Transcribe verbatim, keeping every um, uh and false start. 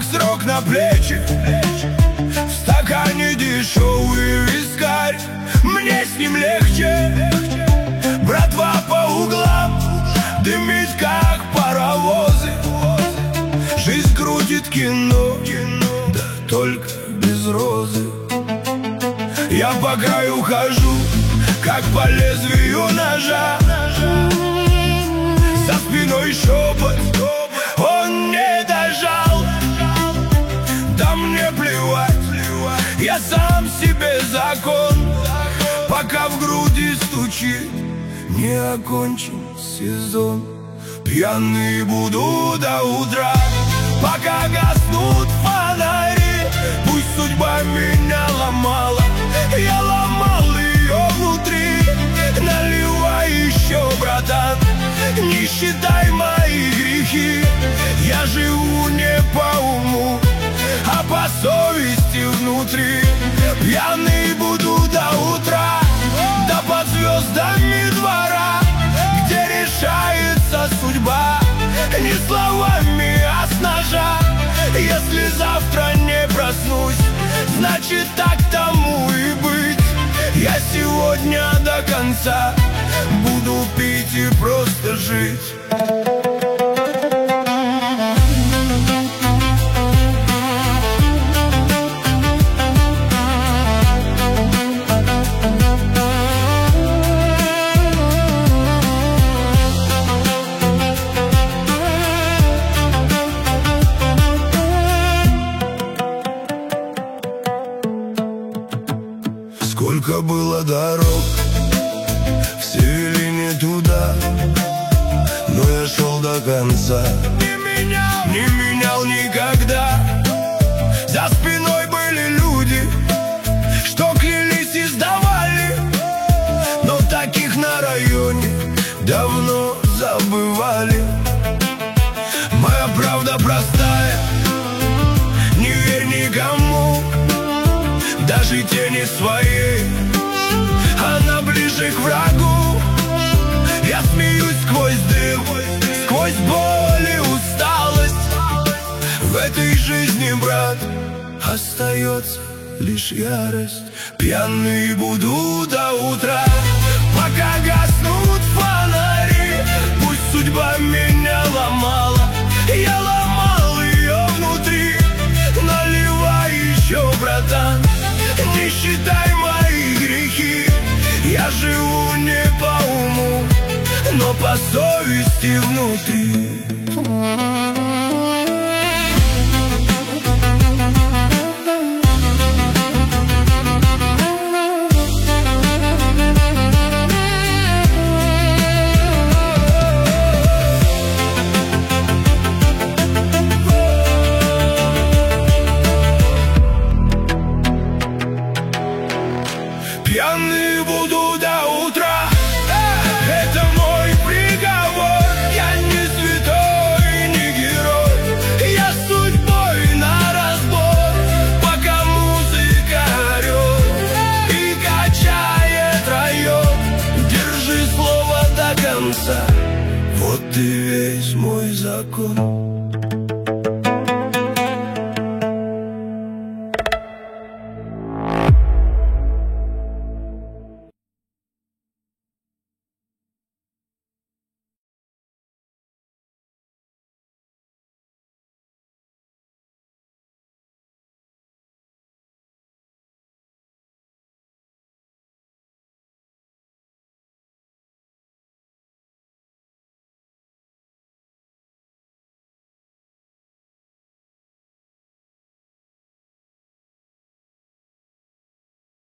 срок на плечи. В стакане дешевый вискарь, мне с ним легче. Братва по углам дымит, как паровозы. Жизнь крутит кино, да только без розы. Я по краю хожу, как по лезвию ножа. За спиной шепот, он не дожал. Да мне плевать, я сам себе закон. Пока в груди стучит, не окончен сезон. Пьяный буду до утра, пока гаснут фонари. Пусть судьба меня ломала, я ломал ее внутри. Наливай еще, братан, не считай мои грехи. Я живу не по уму, а по совести внутри. Пьяный буду до утра, да под звездами двора, где решается судьба не словами, а с ножа. Если завтра не проснусь, значит так тому и быть. Я сегодня до конца буду пить и просто жить. Сколько было дорог, все вели не туда, но я шел до конца. Не менял, не менял никогда. За спиной были люди, что клялись и сдавали, но таких на районе давно забывали. Моя правда простая, не верь никому, даже тени своей, она ближе к врагу. Я смеюсь сквозь дым, сквозь боль и усталость. В этой жизни, брат, остается лишь ярость. Пьяный буду до утра, пока гаснут фонари. Пусть судьба меня ломала, я ломал ее внутри. Наливай еще, братан, не считай мои грехи. Я живу не по уму, но по совести внутри. Пьяный буду до утра, это мой приговор. Я не святой, не герой, я с судьбой на разбор. Пока музыка орет и качает район, держи слово до конца, вот и весь мой закон.